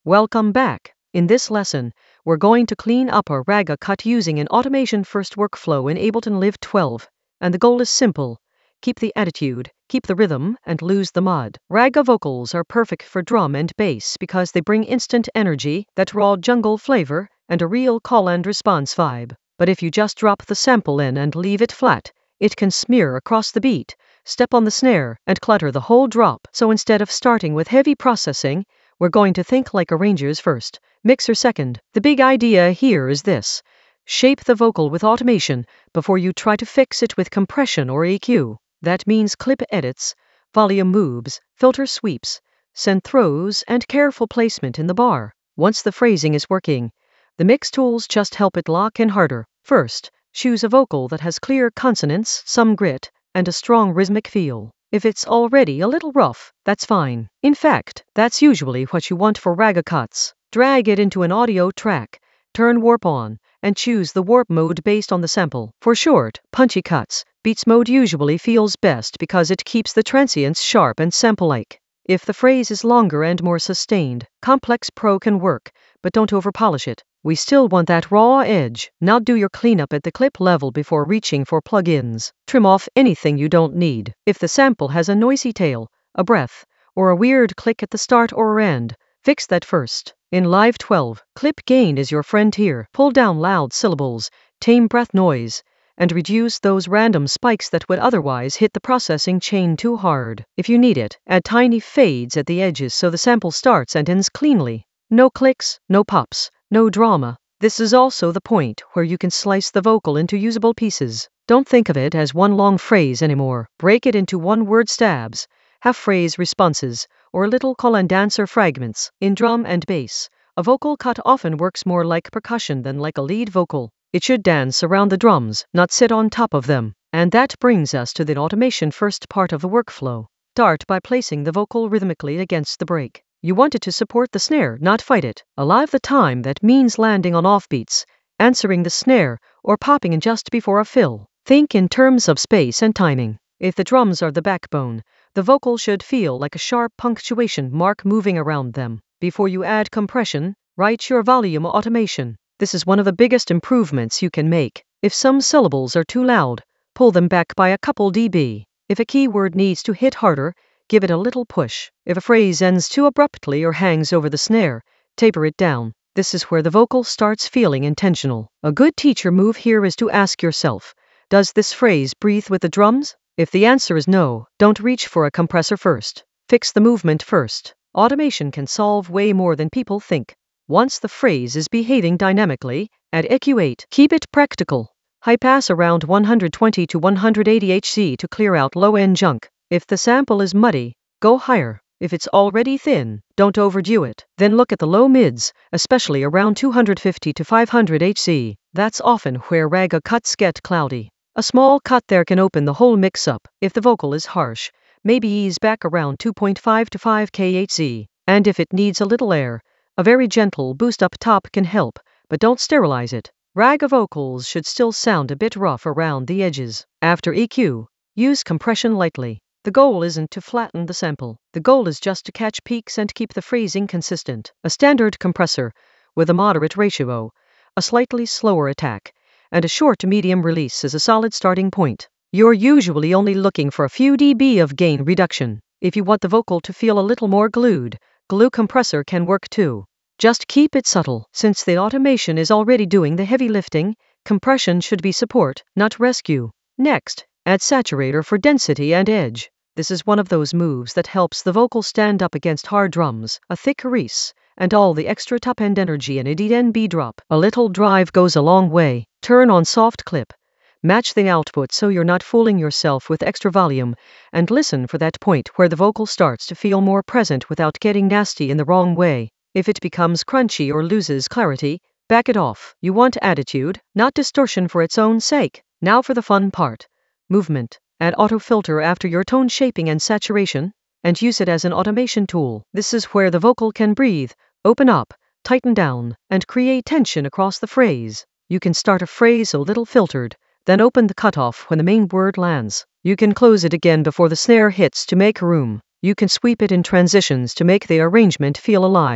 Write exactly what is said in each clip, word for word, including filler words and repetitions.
Welcome back. In this lesson, we're going to clean up our raga cut using an automation-first workflow in Ableton Live twelve. And the goal is simple. Keep the attitude, keep the rhythm, and lose the mud. Raga vocals are perfect for drum and bass because they bring instant energy, that raw jungle flavor, and a real call and response vibe. But if you just drop the sample in and leave it flat, it can smear across the beat, step on the snare, and clutter the whole drop. So instead of starting with heavy processing, we're going to think like arrangers first, mixer second. The big idea here is this: shape the vocal with automation before you try to fix it with compression or E Q. That means clip edits, volume moves, filter sweeps, send throws, and careful placement in the bar. Once the phrasing is working, the mix tools just help it lock in harder. First, choose a vocal that has clear consonants, some grit, and a strong rhythmic feel. If it's already a little rough, that's fine. In fact, that's usually what you want for raga cuts. Drag it into an audio track, turn warp on, and choose the warp mode based on the sample. For short, punchy cuts, beats mode usually feels best because it keeps the transients sharp and sample-like. If the phrase is longer and more sustained, Complex Pro can work, but don't overpolish it. We still want that raw edge. Now do your cleanup at the clip level before reaching for plugins. Trim off anything you don't need. If the sample has a noisy tail, a breath, or a weird click at the start or end, fix that first. In Live twelve, clip gain is your friend here. Pull down loud syllables, tame breath noise, and reduce those random spikes that would otherwise hit the processing chain too hard. If you need it, add tiny fades at the edges so the sample starts and ends cleanly. No clicks, no pops, no drama. This is also the point where you can slice the vocal into usable pieces. Don't think of it as one long phrase anymore. Break it into one-word stabs, half-phrase responses, or little call and answer fragments. In drum and bass, a vocal cut often works more like percussion than like a lead vocal. It should dance around the drums, not sit on top of them. And that brings us to the automation first part of the workflow. Start by placing the vocal rhythmically against the break. You want it to support the snare, not fight it. Allow the time that means landing on offbeats, answering the snare, or popping in just before a fill. Think in terms of space and timing. If the drums are the backbone, the vocal should feel like a sharp punctuation mark moving around them. Before you add compression, write your volume automation. This is one of the biggest improvements you can make. If some syllables are too loud, pull them back by a couple dB. If a keyword needs to hit harder, give it a little push. If a phrase ends too abruptly or hangs over the snare, taper it down. This is where the vocal starts feeling intentional. A good teacher move here is to ask yourself, does this phrase breathe with the drums? If the answer is no, don't reach for a compressor first. Fix the movement first. Automation can solve way more than people think. Once the phrase is behaving dynamically, add E Q eight. Keep it practical. High pass around one hundred twenty to one hundred eighty hertz to clear out low-end junk. If the sample is muddy, go higher. If it's already thin, don't overdo it. Then look at the low mids, especially around two hundred fifty to five hundred hertz. That's often where raga cuts get cloudy. A small cut there can open the whole mix up. If the vocal is harsh, maybe ease back around two point five to five hertz. And if it needs a little air, a very gentle boost up top can help, but don't sterilize it. Raga vocals should still sound a bit rough around the edges. After E Q, use compression lightly. The goal isn't to flatten the sample. The goal is just to catch peaks and keep the phrasing consistent. A standard compressor, with a moderate ratio, a slightly slower attack, and a short to medium release is a solid starting point. You're usually only looking for a few dB of gain reduction. If you want the vocal to feel a little more glued, glue compressor can work too. Just keep it subtle. Since the automation is already doing the heavy lifting, compression should be support, not rescue. Next, add saturator for density and edge. This is one of those moves that helps the vocal stand up against hard drums, a thick crease, and all the extra top-end energy in a D N B drop. A little drive goes a long way. Turn on soft clip. Match the output so you're not fooling yourself with extra volume, and listen for that point where the vocal starts to feel more present without getting nasty in the wrong way. If it becomes crunchy or loses clarity, back it off. You want attitude, not distortion for its own sake. Now for the fun part. Movement. Add auto filter after your tone shaping and saturation, and use it as an automation tool. This is where the vocal can breathe, open up, tighten down, and create tension across the phrase. You can start a phrase a little filtered, then open the cutoff when the main word lands. You can close it again before the snare hits to make room. You can sweep it in transitions to make the arrangement feel alive.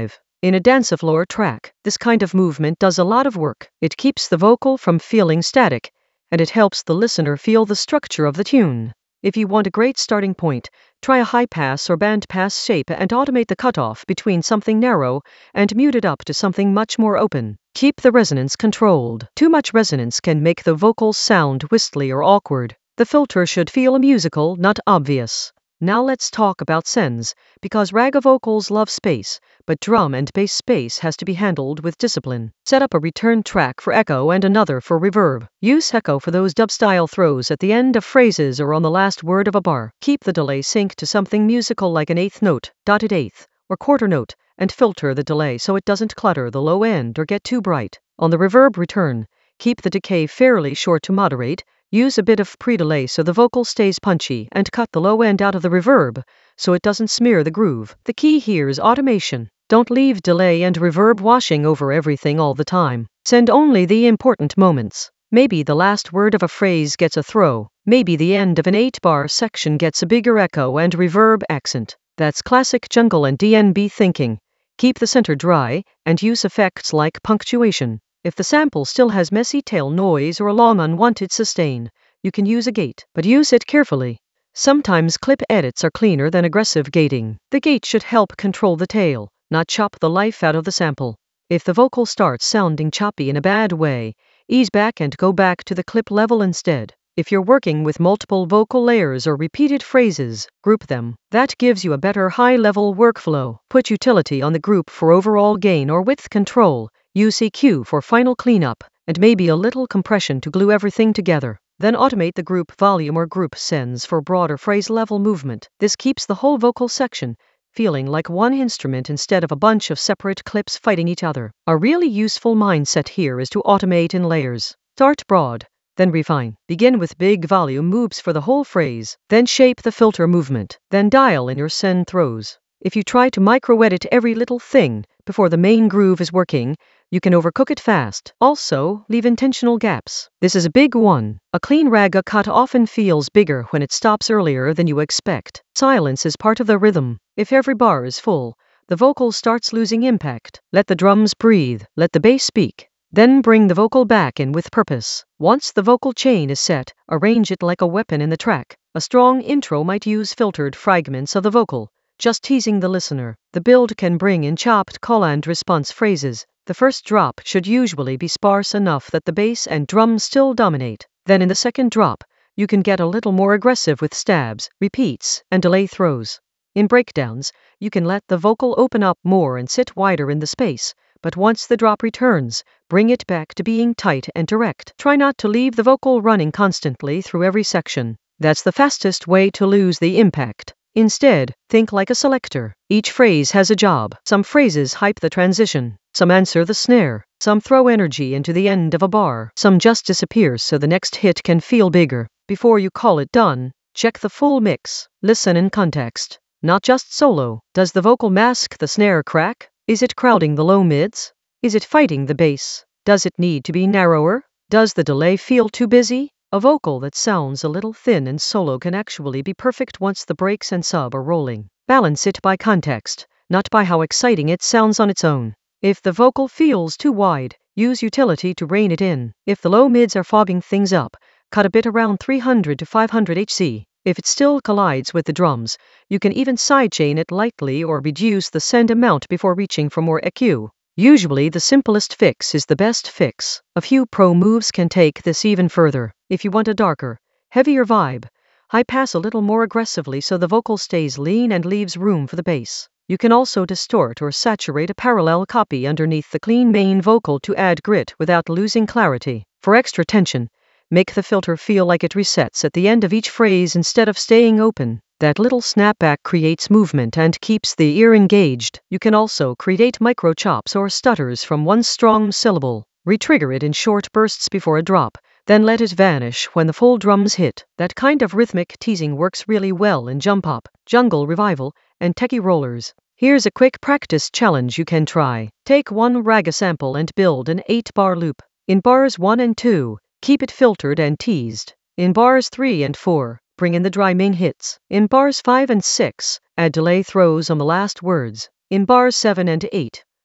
In a dancefloor track, this kind of movement does a lot of work. It keeps the vocal from feeling static, and it helps the listener feel the structure of the tune. If you want a great starting point, try a high pass or band pass shape and automate the cutoff between something narrow and mute it up to something much more open. Keep the resonance controlled. Too much resonance can make the vocals sound whistly or awkward. The filter should feel musical, not obvious. Now let's talk about sends, because raga vocals love space, but drum and bass space has to be handled with discipline. Set up a return track for echo and another for reverb. Use echo for those dub-style throws at the end of phrases or on the last word of a bar. Keep the delay synced to something musical like an eighth note, dotted eighth, or quarter note, and filter the delay so it doesn't clutter the low end or get too bright. On the reverb return, keep the decay fairly short to moderate. Use a bit of pre-delay so the vocal stays punchy, and cut the low end out of the reverb so it doesn't smear the groove. The key here is automation. Don't leave delay and reverb washing over everything all the time. Send only the important moments. Maybe the last word of a phrase gets a throw. Maybe the end of an eight-bar section gets a bigger echo and reverb accent. That's classic jungle and D N B thinking. Keep the center dry, and use effects like punctuation. If the sample still has messy tail noise or a long unwanted sustain, you can use a gate, but use it carefully. Sometimes clip edits are cleaner than aggressive gating. The gate should help control the tail, not chop the life out of the sample. If the vocal starts sounding choppy in a bad way, ease back and go back to the clip level instead. If you're working with multiple vocal layers or repeated phrases, group them. That gives you a better high-level workflow. Put utility on the group for overall gain or width control. Use E Q for final cleanup, and maybe a little compression to glue everything together. Then automate the group volume or group sends for broader phrase-level movement. This keeps the whole vocal section feeling like one instrument instead of a bunch of separate clips fighting each other. A really useful mindset here is to automate in layers. Start broad, then refine. Begin with big volume moves for the whole phrase, then shape the filter movement, then dial in your send throws. If you try to micro-edit every little thing before the main groove is working, you can overcook it fast. Also, leave intentional gaps. This is a big one. A clean raga cut often feels bigger when it stops earlier than you expect. Silence is part of the rhythm. If every bar is full, the vocal starts losing impact. Let the drums breathe. Let the bass speak. Then bring the vocal back in with purpose. Once the vocal chain is set, arrange it like a weapon in the track. A strong intro might use filtered fragments of the vocal, just teasing the listener. The build can bring in chopped call and response phrases. The first drop should usually be sparse enough that the bass and drums still dominate. Then in the second drop, you can get a little more aggressive with stabs, repeats, and delay throws. In breakdowns, you can let the vocal open up more and sit wider in the space, but once the drop returns, bring it back to being tight and direct. Try not to leave the vocal running constantly through every section. That's the fastest way to lose the impact. Instead, think like a selector. Each phrase has a job. Some phrases hype the transition. Some answer the snare. Some throw energy into the end of a bar. Some just disappear so the next hit can feel bigger. Before you call it done, check the full mix. Listen in context, not just solo. Does the vocal mask the snare crack? Is it crowding the low mids? Is it fighting the bass? Does it need to be narrower? Does the delay feel too busy? A vocal that sounds a little thin and solo can actually be perfect once the breaks and sub are rolling. Balance it by context, not by how exciting it sounds on its own. If the vocal feels too wide, use utility to rein it in. If the low mids are fogging things up, cut a bit around three hundred to five hundred hertz. If it still collides with the drums, you can even sidechain it lightly or reduce the send amount before reaching for more E Q. Usually the simplest fix is the best fix. A few pro moves can take this even further. If you want a darker, heavier vibe, high pass a little more aggressively so the vocal stays lean and leaves room for the bass. You can also distort or saturate a parallel copy underneath the clean main vocal to add grit without losing clarity. For extra tension, make the filter feel like it resets at the end of each phrase instead of staying open. That little snapback creates movement and keeps the ear engaged. You can also create micro chops or stutters from one strong syllable. Retrigger it in short bursts before a drop, then let it vanish when the full drums hit. That kind of rhythmic teasing works really well in jump up, jungle revival, and techie rollers. Here's a quick practice challenge you can try. Take one raga sample and build an eight bar loop. In bars one and two, keep it filtered and teased. In bars three and four, bring in the dry main hits. In bars five and six, add delay throws on the last words. In bars seven and eight,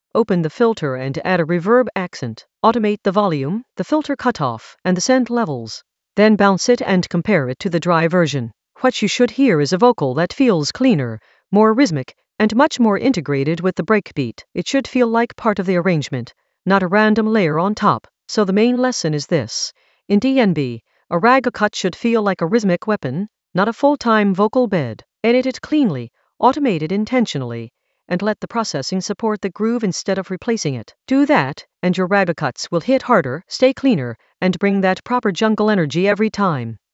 Open the filter and add a reverb accent. Automate the volume, the filter cutoff, and the send levels. Then bounce it and compare it to the dry version. What you should hear is a vocal that feels cleaner, more rhythmic, and much more integrated with the breakbeat. It should feel like part of the arrangement, not a random layer on top. So the main lesson is this. In D N B, a raga cut should feel like a rhythmic weapon, not a full-time vocal bed. Edit it cleanly, automate it intentionally, and let the processing support the groove instead of replacing it. Do that, and your raga cuts will hit harder, stay cleaner, and bring that proper jungle energy every time.